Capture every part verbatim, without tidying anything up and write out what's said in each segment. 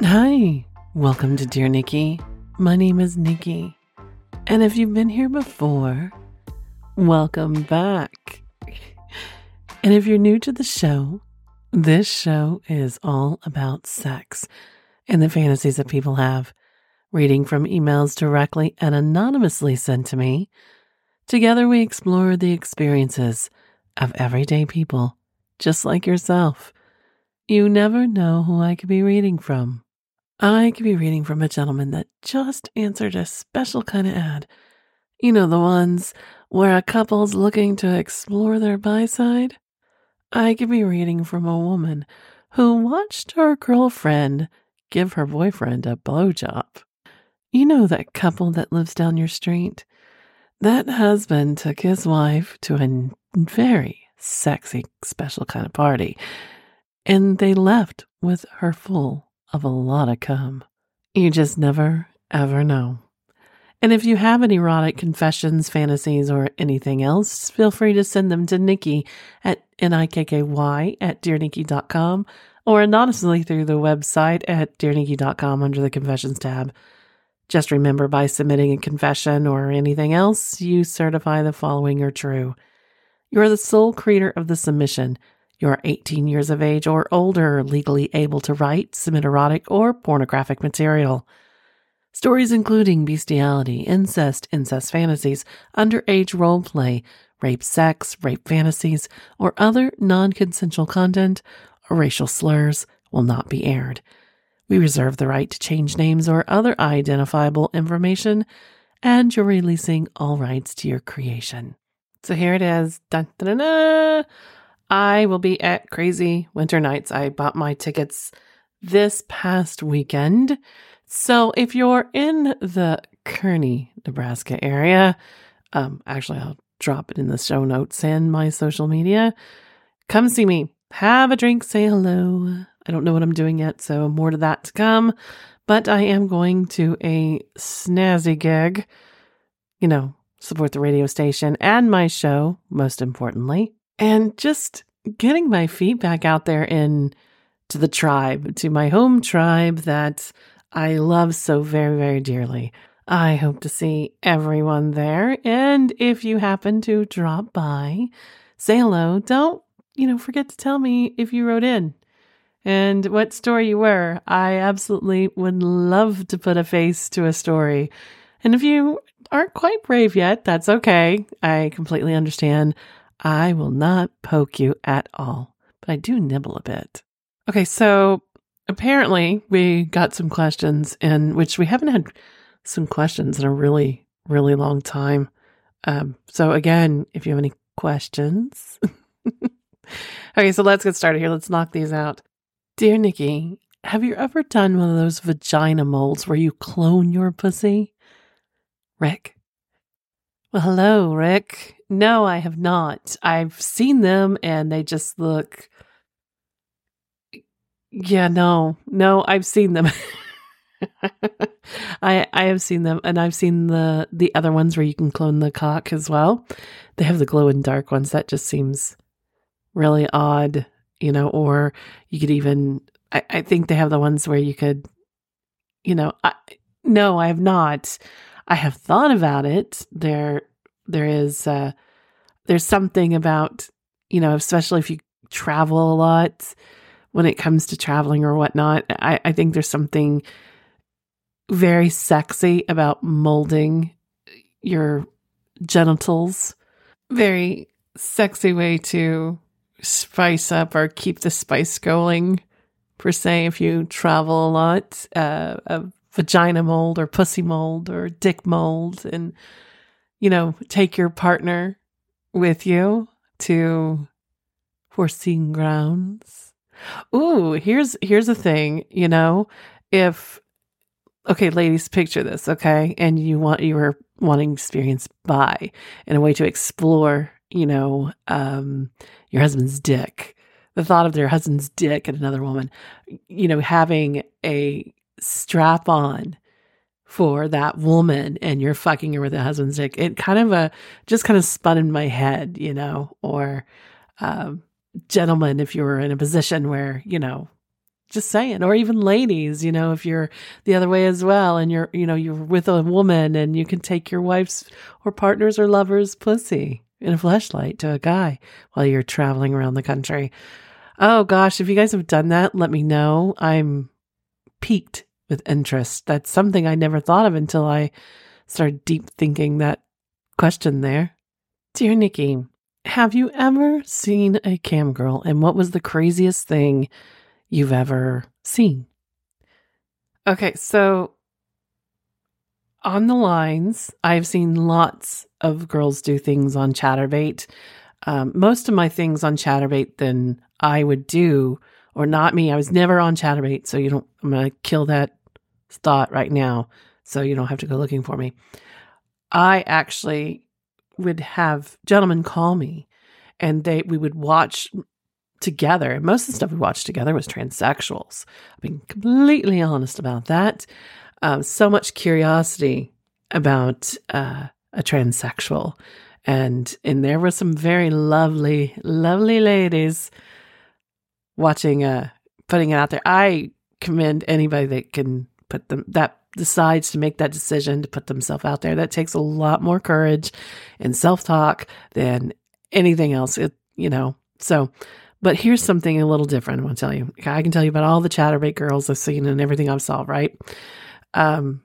Hi, welcome to Dear Nikki. My name is Nikki, and if you've been here before, welcome back. And if you're new to the show, this show is all about sex and the fantasies that people have, reading from emails directly and anonymously sent to me. Together we explore the experiences of everyday people, just like yourself. You never know who I could be reading from. I could be reading from a gentleman that just answered a special kind of ad. You know, the ones where a couple's looking to explore their bi-side. I could be reading from a woman who watched her girlfriend give her boyfriend a blowjob. You know that couple that lives down your street? That husband took his wife to a very sexy, special kind of party, and they left with her full of a lot of cum. You just never, ever know. And if you have any erotic confessions, fantasies, or anything else, feel free to send them to Nikki at N I K K Y at dear nikki dot com or anonymously through the website at dear nikki dot com under the Confessions tab. Just remember, by submitting a confession or anything else, you certify the following are true. You are the sole creator of the submission. You are eighteen years of age or older, legally able to write, submit erotic or pornographic material. Stories including bestiality, incest, incest fantasies, underage role play, rape sex, rape fantasies, or other non-consensual content or racial slurs will not be aired. We reserve the right to change names or other identifiable information, and you're releasing all rights to your creation. So here it is. Dun, dun, dun, dun. I will be at Crazy Winter Nights. I bought my tickets this past weekend. So if you're in the Kearney, Nebraska area, um, actually I'll drop it in the show notes and my social media. Come see me. Have a drink. Say hello. I don't know what I'm doing yet, so more to that to come. But I am going to a snazzy gig. You know, support the radio station and my show, most importantly. And just getting my feet back out there in to the tribe, to my home tribe that I love so very, very dearly. I hope to see everyone there. And if you happen to drop by, say hello. Don't, you know, forget to tell me if you wrote in and what story you were. I absolutely would love to put a face to a story. And if you aren't quite brave yet, that's okay. I completely understand. I will not poke you at all, but I do nibble a bit. Okay, so apparently we got some questions in which we haven't had some questions in a really, really long time. Um, so again, if you have any questions. Okay, so let's get started here. Let's knock these out. Dear Nikki, have you ever done one of those vagina molds where you clone your pussy? Rick. Well, hello, Rick. No, I have not. I've seen them and they just look... Yeah, no. No, I've seen them. I I have seen them, and I've seen the, the other ones where you can clone the cock as well. They have the glow-in-dark ones. That just seems really odd, you know, or you could even... I, I think they have the ones where you could, you know... I, no, I have not. I have thought about it. There, there is, uh, there's something about, you know, especially if you travel a lot, when it comes to traveling or whatnot, I, I think there's something very sexy about molding your genitals. Very sexy way to spice up or keep the spice going, per se, if you travel a lot. Uh, a vagina mold or pussy mold or dick mold, and, you know, take your partner with you to foreseen grounds. Ooh, here's here's a thing, you know, if, okay, ladies, picture this, okay, and you want you were wanting experience by and a way to explore, you know, um, your husband's dick. The thought of their husband's dick and another woman, you know, having a strap on for that woman and you're fucking her with a husband's dick. It kind of a just kind of spun in my head, you know, or um, gentlemen, if you were in a position where, you know, Just saying. Or even ladies, you know, if you're the other way as well and you're, you know, you're with a woman and you can take your wife's or partner's or lover's pussy in a fleshlight to a guy while you're traveling around the country. Oh gosh, if you guys have done that, let me know. I'm piqued with interest. That's something I never thought of until I started deep thinking that question there. Dear Nikki, have you ever seen a cam girl, and what was the craziest thing you've ever seen? Okay, so on the lines, I've seen lots of girls do things on Chaturbate. Um, most of my things on Chaturbate then I would do, or not me. I was never on Chaturbate, so you don't. I'm gonna kill that thought right now, so you don't have to go looking for me. I actually would have gentlemen call me, and they we would watch together. And most of the stuff we watched together was transsexuals. I'm being completely honest about that. Um, so much curiosity about uh, a transsexual. And and there were some very lovely, lovely ladies watching, uh, putting it out there. I commend anybody that can put them, that decides to make that decision to put themselves out there. That takes a lot more courage and self-talk than anything else, it, you know. So, but here's something a little different I want to tell you. I can tell you about all the Chaturbate girls I've seen and everything I've saw, right? Um,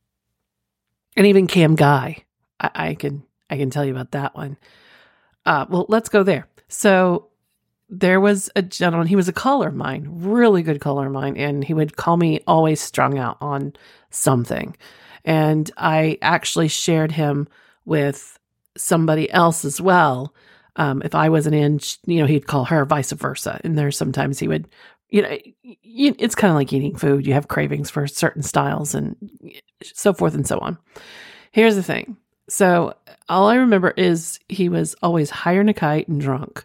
and even Cam Guy, I, I can I can tell you about that one. Uh, well, let's go there. So there was a gentleman, he was a caller of mine, really good caller of mine, and he would call me always strung out on something. And I actually shared him with somebody else as well. Um, if I wasn't in, you know, he'd call her, vice versa. And there's sometimes he would, you know, it's kind of like eating food. You have cravings for certain styles and so forth and so on. Here's the thing. So all I remember is he was always higher than a kite and drunk.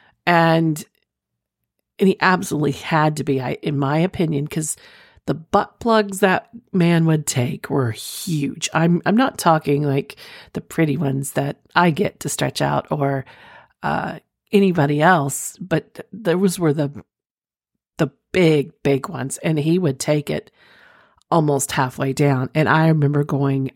And and he absolutely had to be, I, in my opinion, because the butt plugs that man would take were huge. I'm I'm not talking like the pretty ones that I get to stretch out or uh, anybody else, but those were the the big, big ones. And he would take it almost halfway down. And I remember going,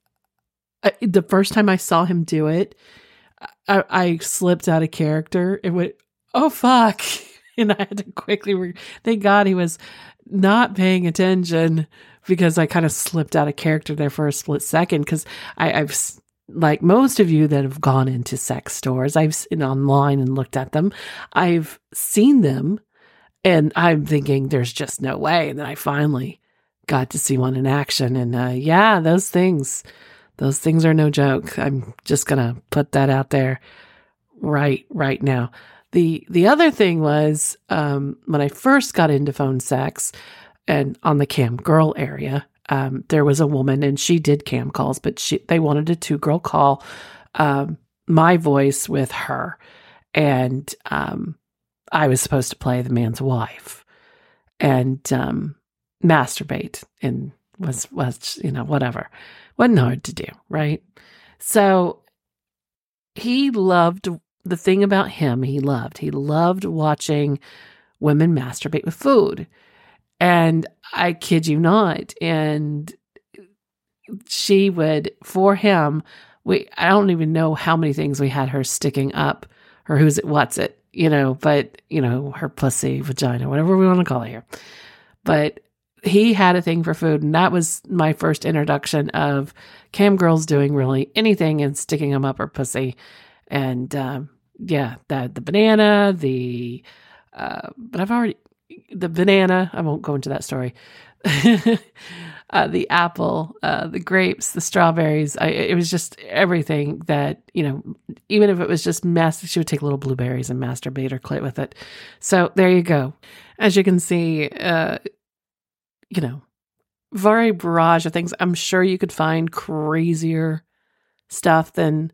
uh, the first time I saw him do it, I, I slipped out of character. It went, oh, fuck. And I had to quickly, re- thank God he was not paying attention because I kind of slipped out of character there for a split second. Because I've, like most of you that have gone into sex stores, I've seen online and looked at them. I've seen them and I'm thinking there's just no way. And then I finally got to see one in action. And uh, yeah, those things, those things are no joke. I'm just going to put that out there right, right now. The the other thing was um, when I first got into phone sex and on the cam girl area, um, there was a woman and she did cam calls, but she they wanted a two girl call, um, my voice with her. And um, I was supposed to play the man's wife and um, masturbate and was, was, you know, whatever. Wasn't hard to do, right? So he loved the thing about him, he loved. He loved watching women masturbate with food. And I kid you not. And she would, for him, we I don't even know how many things we had her sticking up, or who's it, what's it, you know, but, you know, her pussy, vagina, whatever we want to call it here. But he had a thing for food. And that was my first introduction of cam girls doing really anything and sticking them up her pussy. And, um, yeah, that the banana, the, uh, but I've already, the banana, I won't go into that story. uh, the apple, uh, the grapes, the strawberries. I, it was just everything that, you know, even if it was just mess, she would take little blueberries and masturbate or clit with it. So there you go. As you can see, uh, you know, very barrage of things. I'm sure you could find crazier stuff than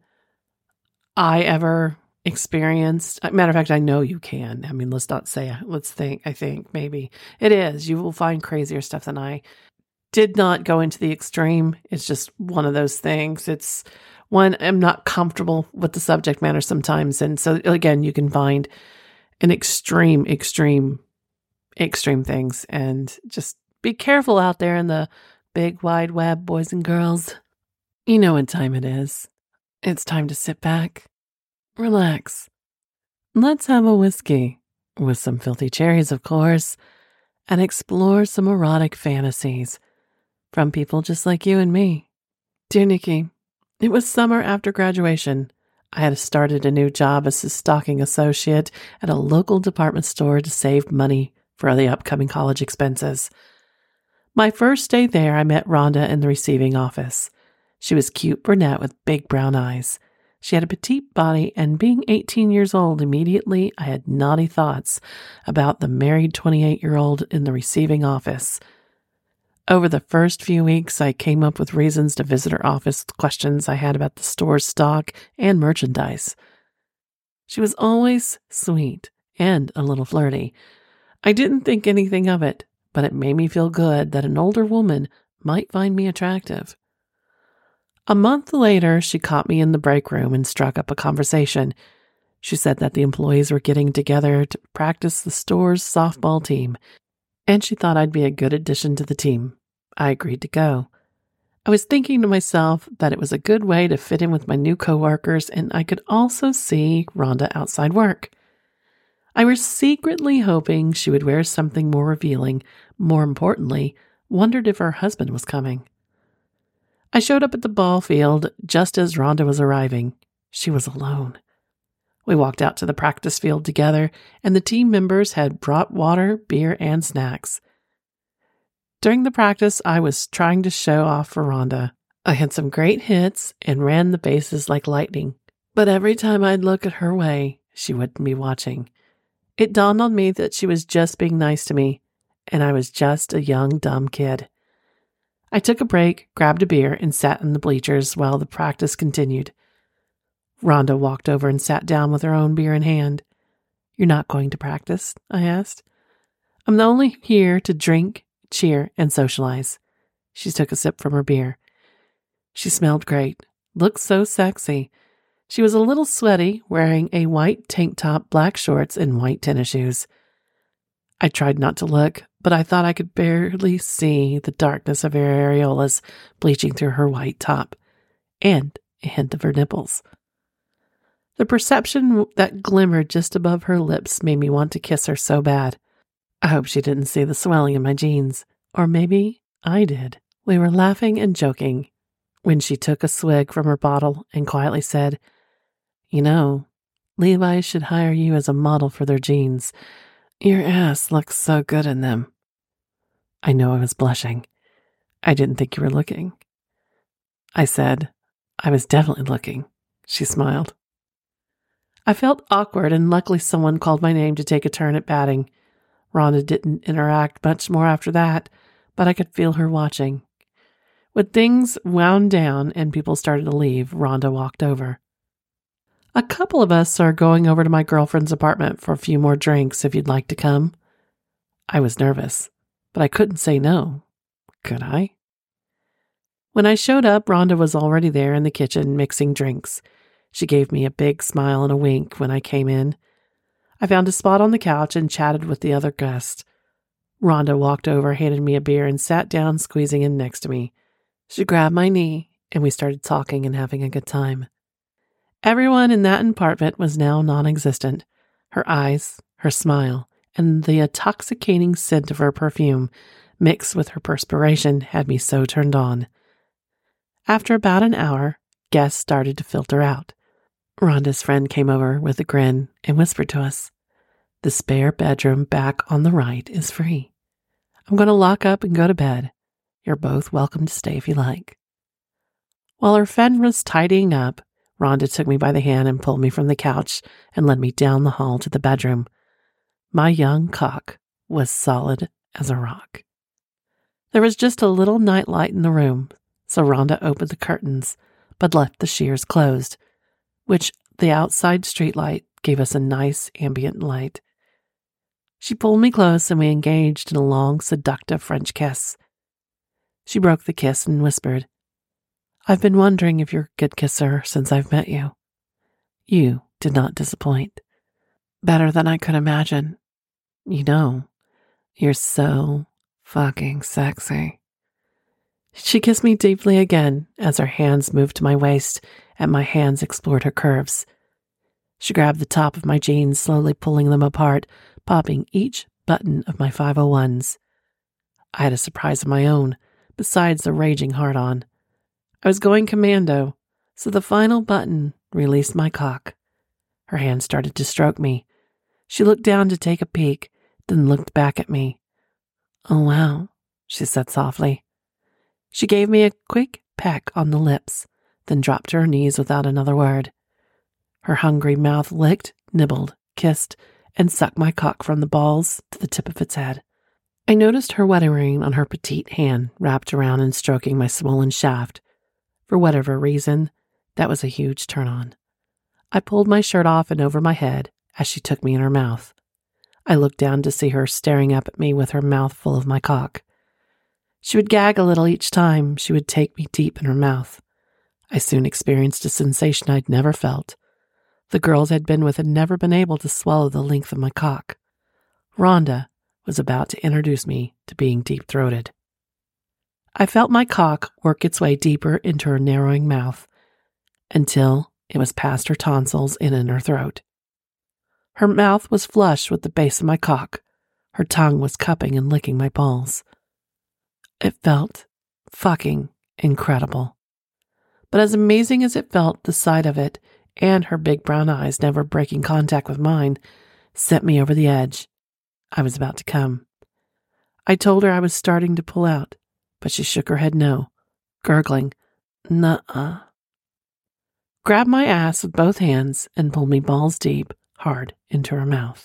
I ever experienced. Matter of fact, I know you can. I mean, let's not say, let's think, I think maybe it is. You will find crazier stuff than I did. Not go into the extreme. It's just one of those things. It's one, I'm not comfortable with the subject matter sometimes. And so again, you can find an extreme, extreme extreme things. And just be careful out there in the big wide web, boys and girls. You know what time it is. It's time to sit back, relax. Let's have a whiskey, with some filthy cherries, of course, and explore some erotic fantasies from people just like you and me. Dear Nikki, it was summer after graduation. I had started a new job as a stocking associate at a local department store to save money for the upcoming college expenses. My first day there, I met Rhonda in the receiving office. She was cute brunette with big brown eyes. She had a petite body, and being eighteen years old, immediately I had naughty thoughts about the married twenty-eight-year-old in the receiving office. Over the first few weeks, I came up with reasons to visit her office with questions I had about the store's stock and merchandise. She was always sweet and a little flirty. I didn't think anything of it, but it made me feel good that an older woman might find me attractive. A month later, she caught me in the break room and struck up a conversation. She said that the employees were getting together to practice the store's softball team, and she thought I'd be a good addition to the team. I agreed to go. I was thinking to myself that it was a good way to fit in with my new coworkers, and I could also see Rhonda outside work. I was secretly hoping she would wear something more revealing. More importantly, wondered if her husband was coming. I showed up at the ball field just as Rhonda was arriving. She was alone. We walked out to the practice field together, and the team members had brought water, beer, and snacks. During the practice, I was trying to show off for Rhonda. I had some great hits and ran the bases like lightning. But every time I'd look at her way, she wouldn't be watching. It dawned on me that she was just being nice to me, and I was just a young, dumb kid. I took a break, grabbed a beer, and sat in the bleachers while the practice continued. Rhonda walked over and sat down with her own beer in hand. "You're not going to practice?" I asked. "I'm only here to drink, cheer, and socialize." She took a sip from her beer. She smelled great, looked so sexy. She was a little sweaty, wearing a white tank top, black shorts, and white tennis shoes. I tried not to look, but I thought I could barely see the darkness of her areolas bleaching through her white top, and a hint of her nipples. The perception that glimmered just above her lips made me want to kiss her so bad. I hope she didn't see the swelling in my jeans, or maybe I did. We were laughing and joking when she took a swig from her bottle and quietly said, "You know, Levi's should hire you as a model for their jeans. Your ass looks so good in them." I know I was blushing. "I didn't think you were looking." I said, "I was definitely looking." She smiled. I felt awkward, and luckily someone called my name to take a turn at batting. Rhonda didn't interact much more after that, but I could feel her watching. When things wound down and people started to leave, Rhonda walked over. "A couple of us are going over to my girlfriend's apartment for a few more drinks if you'd like to come." I was nervous, but I couldn't say no. Could I? When I showed up, Rhonda was already there in the kitchen mixing drinks. She gave me a big smile and a wink when I came in. I found a spot on the couch and chatted with the other guests. Rhonda walked over, handed me a beer, and sat down, squeezing in next to me. She grabbed my knee, and we started talking and having a good time. Everyone in that apartment was now non-existent. Her eyes, her smile, and the intoxicating scent of her perfume, mixed with her perspiration, had me so turned on. After about an hour, guests started to filter out. Rhonda's friend came over with a grin and whispered to us, "The spare bedroom back on the right is free. I'm going to lock up and go to bed. You're both welcome to stay if you like." While her friend was tidying up, Rhonda took me by the hand and pulled me from the couch and led me down the hall to the bedroom. My young cock was solid as a rock. There was just a little nightlight in the room, so Rhonda opened the curtains, but left the shears closed, which the outside streetlight gave us a nice ambient light. She pulled me close and we engaged in a long, seductive French kiss. She broke the kiss and whispered, "I've been wondering if you're a good kisser since I've met you. You did not disappoint. Better than I could imagine. You know, You're so fucking sexy. She kissed me deeply again as her hands moved to my waist and my hands explored her curves. She grabbed the top of my jeans, slowly pulling them apart, popping each button of my five oh ones. I had a surprise of my own, besides the raging hard-on. I was going commando, so the final button released my cock. Her hand started to stroke me. She looked down to take a peek, then looked back at me. "Oh, wow," she said softly. She gave me a quick peck on the lips, then dropped to her knees without another word. Her hungry mouth licked, nibbled, kissed, and sucked my cock from the balls to the tip of its head. I noticed her wedding ring on her petite hand wrapped around and stroking my swollen shaft. For whatever reason, that was a huge turn-on. I pulled my shirt off and over my head as she took me in her mouth. I looked down to see her staring up at me with her mouth full of my cock. She would gag a little each time she would take me deep in her mouth. I soon experienced a sensation I'd never felt. The girls I'd been with had never been able to swallow the length of my cock. Rhonda was about to introduce me to being deep-throated. I felt my cock work its way deeper into her narrowing mouth until it was past her tonsils and in her throat. Her mouth was flush with the base of my cock. Her tongue was cupping and licking my balls. It felt fucking incredible. But as amazing as it felt, the sight of it and her big brown eyes never breaking contact with mine sent me over the edge. I was about to come. I told her I was starting to pull out, but she shook her head no, gurgling, "Nuh-uh." Grabbed my ass with both hands and pulled me balls deep, hard, into her mouth.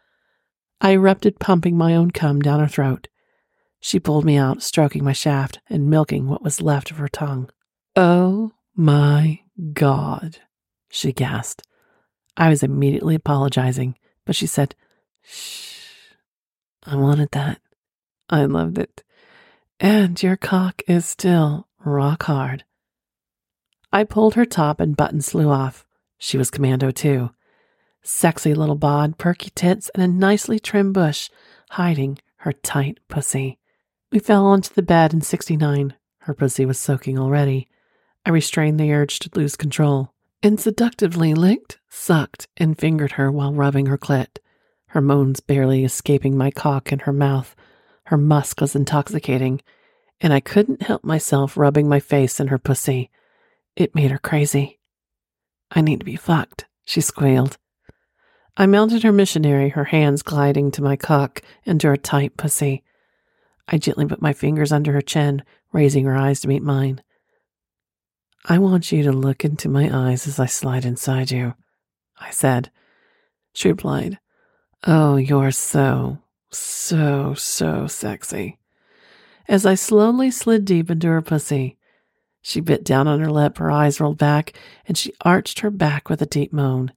I erupted, pumping my own cum down her throat. She pulled me out, stroking my shaft and milking what was left of her tongue. "Oh my God," she gasped. I was immediately apologizing, but she said, "Shh, I wanted that. I loved it. And your cock is still rock hard." I pulled her top and buttons flew off. She was commando too. Sexy little bod, perky tits, and a nicely trimmed bush hiding her tight pussy. We fell onto the bed in sixty-nine. Her pussy was soaking already. I restrained the urge to lose control and seductively licked, sucked, and fingered her while rubbing her clit. Her moans barely escaping my cock in her mouth. Her musk was intoxicating, and I couldn't help myself rubbing my face in her pussy. It made her crazy. "I need to be fucked," she squealed. I mounted her missionary, her hands gliding to my cock and to her tight pussy. I gently put my fingers under her chin, raising her eyes to meet mine. "I want you to look into my eyes as I slide inside you," I said. She replied, "Oh, you're so, so, so sexy." As I slowly slid deep into her pussy, she bit down on her lip, her eyes rolled back, and she arched her back with a deep moan.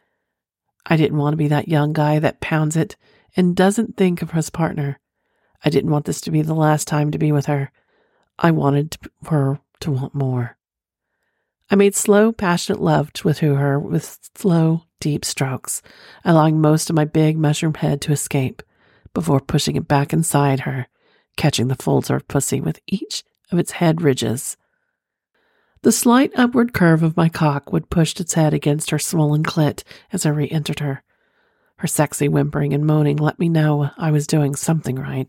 I didn't want to be that young guy that pounds it and doesn't think of his partner. I didn't want this to be the last time to be with her. I wanted her to want more. I made slow, passionate love with her with slow, deep strokes, allowing most of my big mushroom head to escape before pushing it back inside her, catching the folds of her pussy with each of its head ridges. The slight upward curve of my cock would push its head against her swollen clit as I re-entered her. Her sexy whimpering and moaning let me know I was doing something right.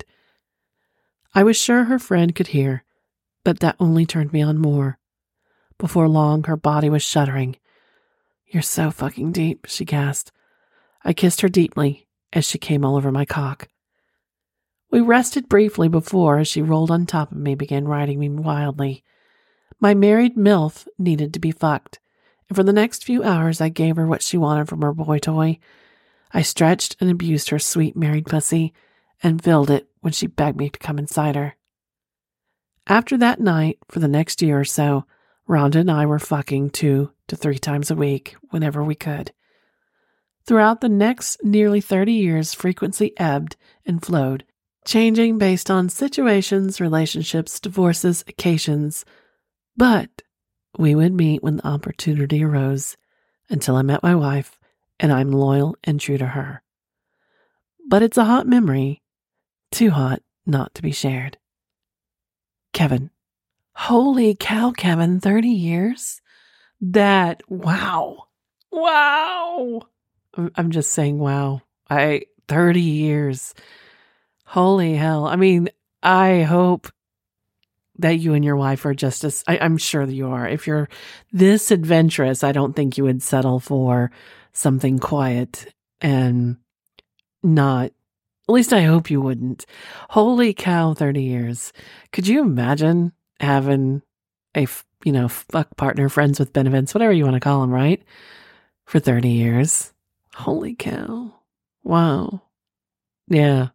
I was sure her friend could hear, but that only turned me on more. Before long, her body was shuddering. "You're so fucking deep," she gasped. I kissed her deeply as she came all over my cock. We rested briefly before, as she rolled on top of me, began riding me wildly. My married MILF needed to be fucked, and for the next few hours I gave her what she wanted from her boy toy. I stretched and abused her sweet married pussy and filled it when she begged me to come inside her. After that night, for the next year or so, Rhonda and I were fucking two to three times a week whenever we could. Throughout the next nearly thirty years, frequency ebbed and flowed, changing based on situations, relationships, divorces, occasions. But we would meet when the opportunity arose until I met my wife, and I'm loyal and true to her. But it's a hot memory Too hot not to be shared. Kevin. Holy cow, Kevin, thirty years? That, wow. Wow. I'm just saying, wow. I, thirty years. Holy hell. I mean, I hope that you and your wife are just as, I, I'm sure that you are. If you're this adventurous, I don't think you would settle for something quiet and not, at least I hope you wouldn't. Holy cow, thirty years. Could you imagine having a, you know, fuck partner, friends with benefits, whatever you want to call them, right? For thirty years. Holy cow. Wow. Yeah.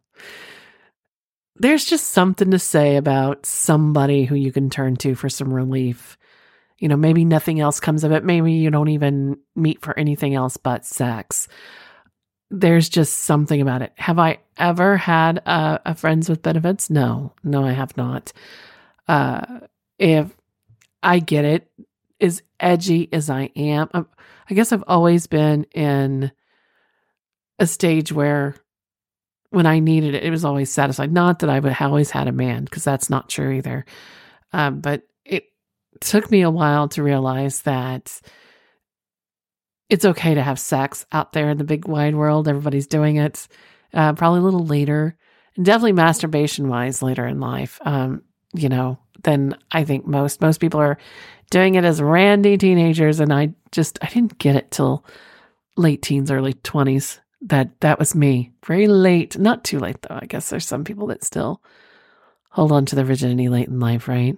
There's just something to say about somebody who you can turn to for some relief. You know, maybe nothing else comes of it. Maybe you don't even meet for anything else but sex. There's just something about it. Have I ever had a, a friends with benefits? No, no, I have not. Uh, if I get it, as edgy as I am, I'm, I guess I've always been in a stage where when I needed it, it was always satisfied. Not that I've always had a man, because that's not true either. Um, but it took me a while to realize that it's okay to have sex out there in the big wide world. Everybody's doing it. Uh, probably a little later, and definitely masturbation-wise later in life. Um, you know, than I think most. Most people are doing it as randy teenagers, and I just I didn't get it till late teens, early twenties. That that was me. Very late. Not too late, though. I guess there's some people that still hold on to their virginity late in life, right?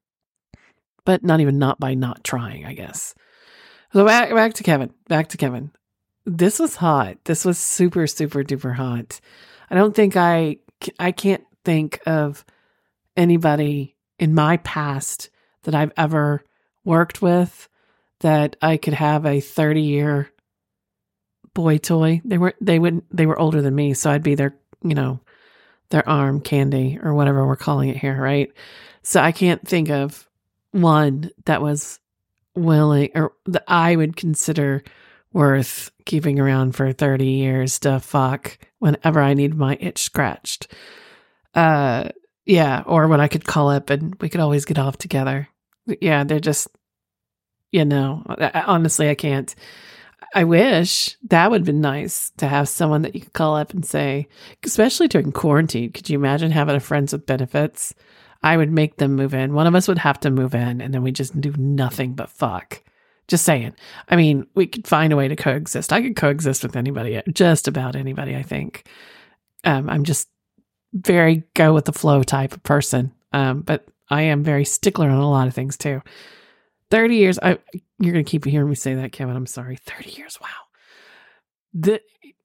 But not even not by not trying, I guess. So back, back to Kevin. Back to Kevin. This was hot. This was super, super duper hot. I don't think I... I can't think of anybody in my past that I've ever worked with that I could have a thirty-year boy toy. They were they would they were older than me, so I'd be their, you know, their arm candy or whatever we're calling it here, right? So I can't think of one that was willing or that I would consider worth keeping around for thirty years to fuck whenever I need my itch scratched. Uh yeah, or when I could call up and we could always get off together. Yeah, they're just, you know, honestly, I can't. I wish that would have been nice to have someone that you could call up and say, especially during quarantine. Could you imagine having a friends with benefits? I would make them move in. One of us would have to move in, and then we just do nothing but fuck. Just saying. I mean, we could find a way to coexist. I could coexist with anybody, just about anybody, I think. Um, I'm just very go with the flow type of person. Um, but I am very stickler on a lot of things too. thirty years. I, you're going to keep hearing me say that, Kevin. I'm sorry. thirty years. Wow. The,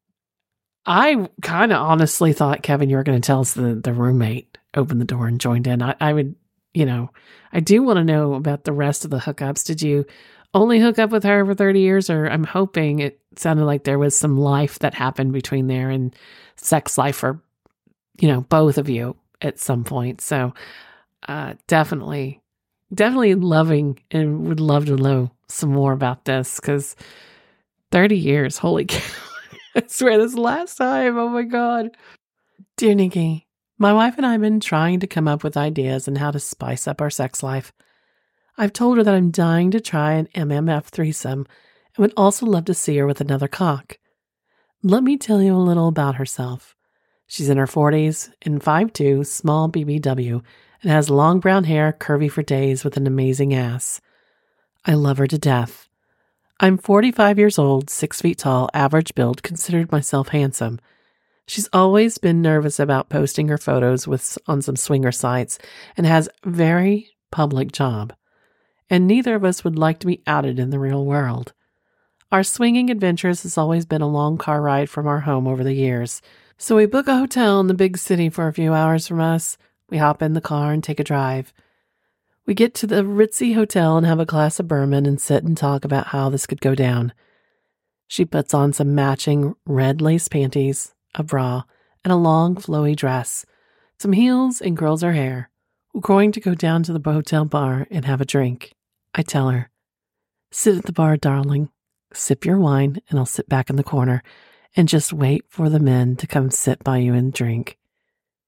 I kind of honestly thought, Kevin, you were going to tell us the, the roommate opened the door and joined in. I, I would, you know, I do want to know about the rest of the hookups. Did you only hook up with her for thirty years? Or I'm hoping it sounded like there was some life that happened between there and sex life for, you know, both of you at some point. So uh, definitely, definitely loving and would love to know some more about this, because thirty years, holy cow. I swear this last time, oh my God. Dear Nikki, my wife and I have been trying to come up with ideas on how to spice up our sex life. I've told her that I'm dying to try an M M F threesome and would also love to see her with another cock. Let me tell you a little about herself. She's in her forties, in five foot two, small B B W, and has long brown hair, curvy for days, with an amazing ass. I love her to death. I'm forty-five years old, six feet tall, average build, considered myself handsome. She's always been nervous about posting her photos with on some swinger sites and has a very public job. And neither of us would like to be outed in the real world. Our swinging adventures has always been a long car ride from our home over the years. So we book a hotel in the big city for a few hours from us. We hop in the car and take a drive. We get to the ritzy hotel and have a glass of bourbon and sit and talk about how this could go down. She puts on some matching red lace panties, a bra, and a long flowy dress, some heels, and curls her hair. We're going to go down to the hotel bar and have a drink. I tell her, sit at the bar, darling. Sip your wine, and I'll sit back in the corner and just wait for the men to come sit by you and drink.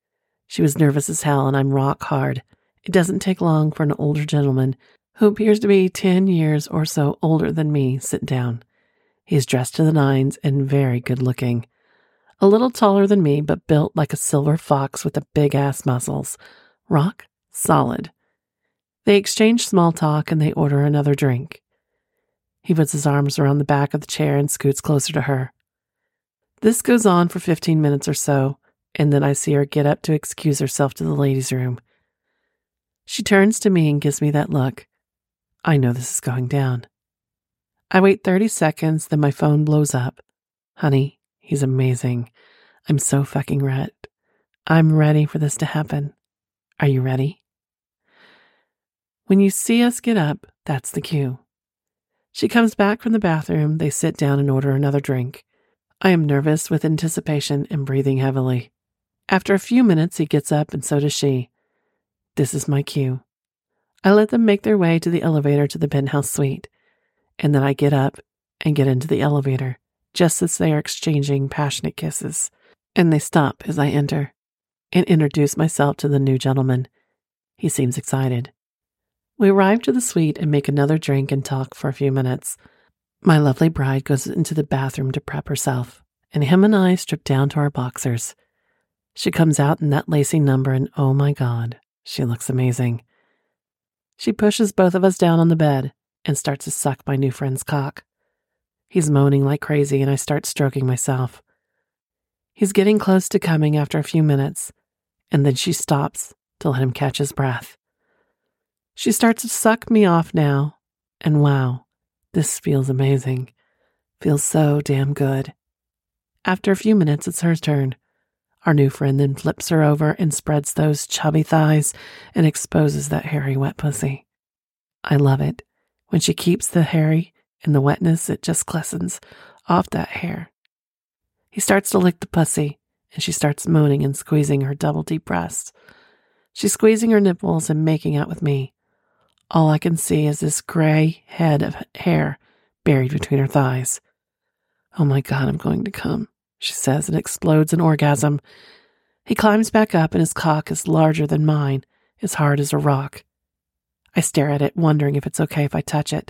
She was nervous as hell, and I'm rock hard. It doesn't take long for an older gentleman, who appears to be ten years or so older than me, sit down. He's dressed to the nines and very good looking. A little taller than me, but built like a silver fox with the big-ass muscles. Rock solid. They exchange small talk and they order another drink. He puts his arms around the back of the chair and scoots closer to her. This goes on for fifteen minutes or so, and then I see her get up to excuse herself to the ladies' room. She turns to me and gives me that look. I know this is going down. I wait thirty seconds, then my phone blows up. Honey, he's amazing. I'm so fucking ready. I'm ready for this to happen. Are you ready? When you see us get up, that's the cue. She comes back from the bathroom, they sit down and order another drink. I am nervous with anticipation and breathing heavily. After a few minutes, he gets up and so does she. This is my cue. I let them make their way to the elevator to the penthouse suite, and then I get up and get into the elevator, just as they are exchanging passionate kisses, and they stop as I enter and introduce myself to the new gentleman. He seems excited. We arrive to the suite and make another drink and talk for a few minutes. My lovely bride goes into the bathroom to prep herself, and him and I strip down to our boxers. She comes out in that lacy number, and oh my God, she looks amazing. She pushes both of us down on the bed and starts to suck my new friend's cock. He's moaning like crazy, and I start stroking myself. He's getting close to coming after a few minutes, and then she stops to let him catch his breath. She starts to suck me off now, and wow, this feels amazing. Feels so damn good. After a few minutes, it's her turn. Our new friend then flips her over and spreads those chubby thighs and exposes that hairy wet pussy. I love it. When she keeps the hairy and the wetness, it just glistens off that hair. He starts to lick the pussy, and she starts moaning and squeezing her double deep breasts. She's squeezing her nipples and making out with me. All I can see is this gray head of hair buried between her thighs. Oh my God, I'm going to come, she says, and explodes in orgasm. He climbs back up, and his cock is larger than mine, as hard as a rock. I stare at it, wondering if it's okay if I touch it.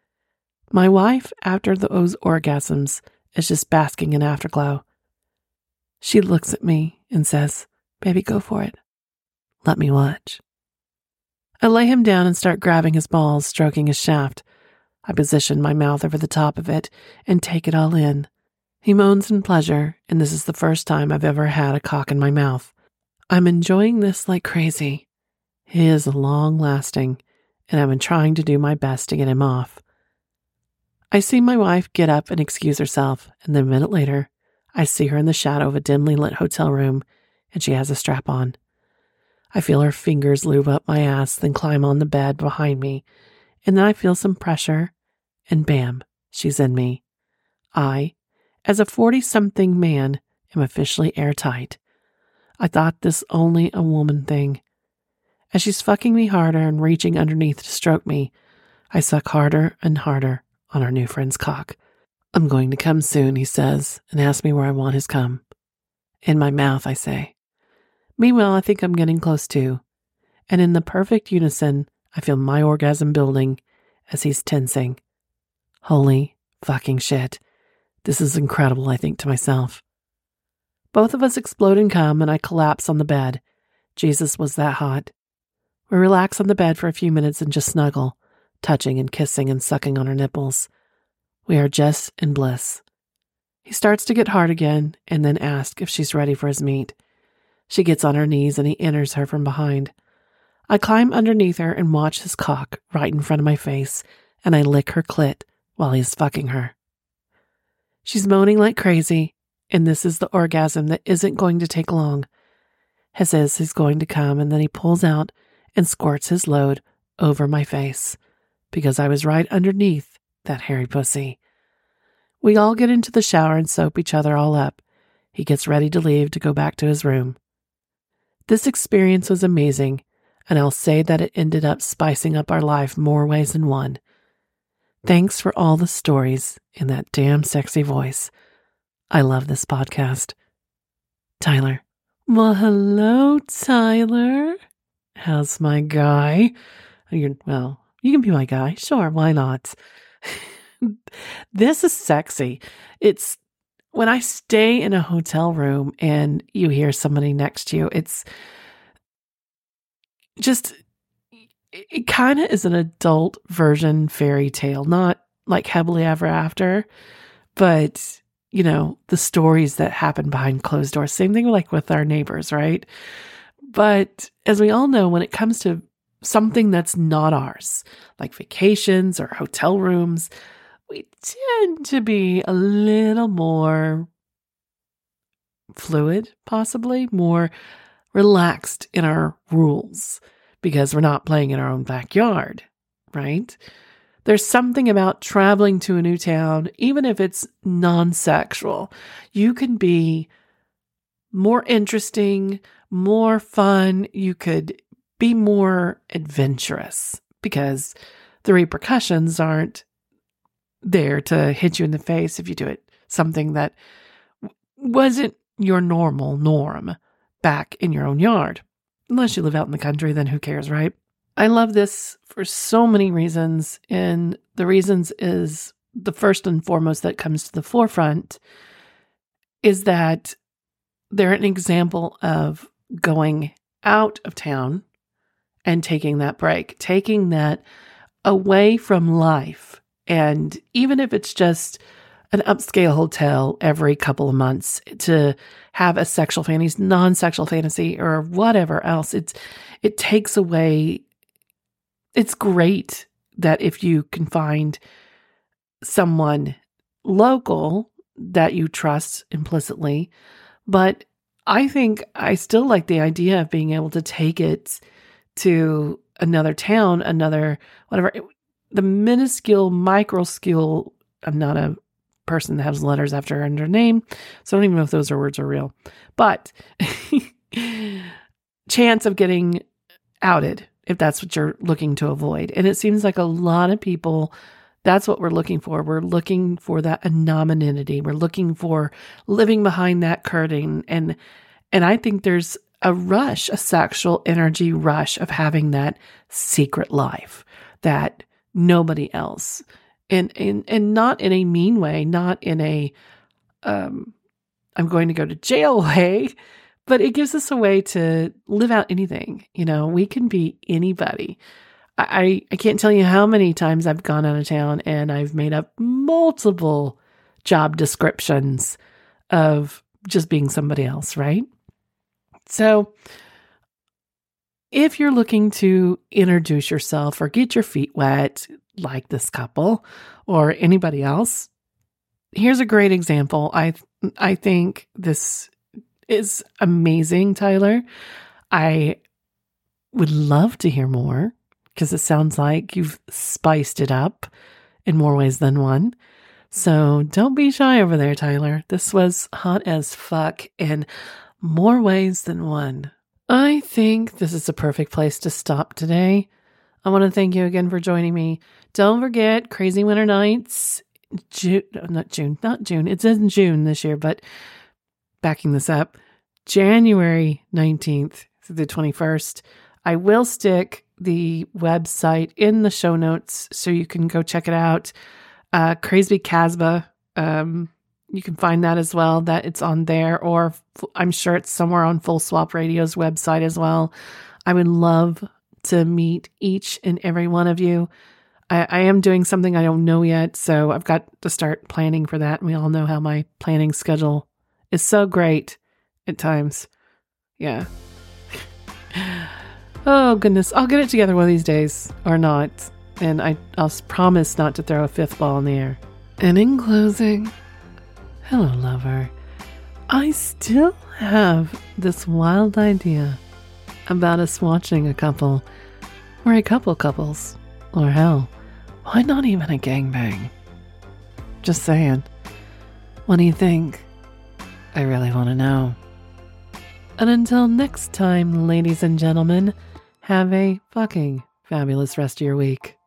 My wife, after those orgasms, is just basking in afterglow. She looks at me and says, "Baby, go for it. Let me watch." I lay him down and start grabbing his balls, stroking his shaft. I position my mouth over the top of it and take it all in. He moans in pleasure, and this is the first time I've ever had a cock in my mouth. I'm enjoying this like crazy. He is long-lasting, and I've been trying to do my best to get him off. I see my wife get up and excuse herself, and then a minute later, I see her in the shadow of a dimly lit hotel room, and she has a strap on. I feel her fingers lube up my ass, then climb on the bed behind me, and then I feel some pressure, and bam, she's in me. I, as a forty-something man, am officially airtight. I thought this only a woman thing. As she's fucking me harder and reaching underneath to stroke me, I suck harder and harder on our new friend's cock. "I'm going to come soon," he says, and asks me where I want his cum. "In my mouth," I say. Meanwhile, I think I'm getting close too, and in the perfect unison, I feel my orgasm building as he's tensing. Holy fucking shit. This is incredible, I think to myself. Both of us explode in cum, and I collapse on the bed. Jesus, was that hot. We relax on the bed for a few minutes and just snuggle, touching and kissing and sucking on her nipples. We are just in bliss. He starts to get hard again and then asks if she's ready for his meat. She gets on her knees and he enters her from behind. I climb underneath her and watch his cock right in front of my face, and I lick her clit while he's fucking her. She's moaning like crazy, and this is the orgasm that isn't going to take long. He says he's going to come, and then he pulls out and squirts his load over my face, because I was right underneath that hairy pussy. We all get into the shower and soap each other all up. He gets ready to leave to go back to his room. This experience was amazing, and I'll say that it ended up spicing up our life more ways than one. Thanks for all the stories in that damn sexy voice. I love this podcast. Tyler. Well, hello, Tyler. How's my guy? You're, well, you can be my guy. Sure, why not? This is sexy. It's when I stay in a hotel room and you hear somebody next to you, it's just, it kind of is an adult version fairy tale, not like Happily Ever After, but you know, the stories that happen behind closed doors. Same thing like with our neighbors, right? But as we all know, when it comes to something that's not ours, like vacations or hotel rooms, we tend to be a little more fluid, possibly more relaxed in our rules because we're not playing in our own backyard, right? There's something about traveling to a new town, even if it's non-sexual. You can be more interesting, more fun. You could be more adventurous because the repercussions aren't there to hit you in the face if you do it something that wasn't your normal norm back in your own yard. Unless you live out in the country, then who cares, right? I love this for so many reasons, and the reasons is the first and foremost that comes to the forefront is that they're an example of going out of town and taking that break, taking that away from life. And even if it's just an upscale hotel every couple of months to have a sexual fantasy, non-sexual fantasy, or whatever else, it's it takes away. It's great that if you can find someone local that you trust implicitly, but I think I still like the idea of being able to take it to another town, another, whatever, the minuscule, microscule. I'm not a person that has letters after her name, so I don't even know if those are words are real, but chance of getting outed, if that's what you're looking to avoid. And it seems like a lot of people, that's what we're looking for. We're looking for that anonymity. We're looking for living behind that curtain. And and I think there's a rush, a sexual energy rush of having that secret life that nobody else, and and, and not in a mean way, not in a, um, I'm going to go to jail way, but it gives us a way to live out anything. You know, we can be anybody. I, I can't tell you how many times I've gone out of town and I've made up multiple job descriptions of just being somebody else, right? So if you're looking to introduce yourself or get your feet wet like this couple or anybody else, here's a great example. I I think this is amazing, Tyler. I would love to hear more because it sounds like you've spiced it up in more ways than one. So don't be shy over there, Tyler. This was hot as fuck in more ways than one. I think this is a perfect place to stop today. I want to thank you again for joining me. Don't forget Crazy Winter Nights, June, not June, not June. It's in June this year, but backing this up, January nineteenth through the twenty-first. I will stick the website in the show notes so you can go check it out. Uh, Crazy Casbah, um, you can find that as well, that it's on there, or I'm sure it's somewhere on Full Swap Radio's website as well. I would love to meet each and every one of you. I, I am doing something I don't know yet, so I've got to start planning for that. We all know how my planning schedule is so great at times. Yeah. Oh, goodness. I'll get it together one of these days, or not. And I, I'll promise not to throw a fifth ball in the air. And in closing, hello, lover. I still have this wild idea about us watching a couple, or a couple couples, or hell, why not even a gangbang? Just saying. What do you think? I really want to know. And until next time, ladies and gentlemen, have a fucking fabulous rest of your week.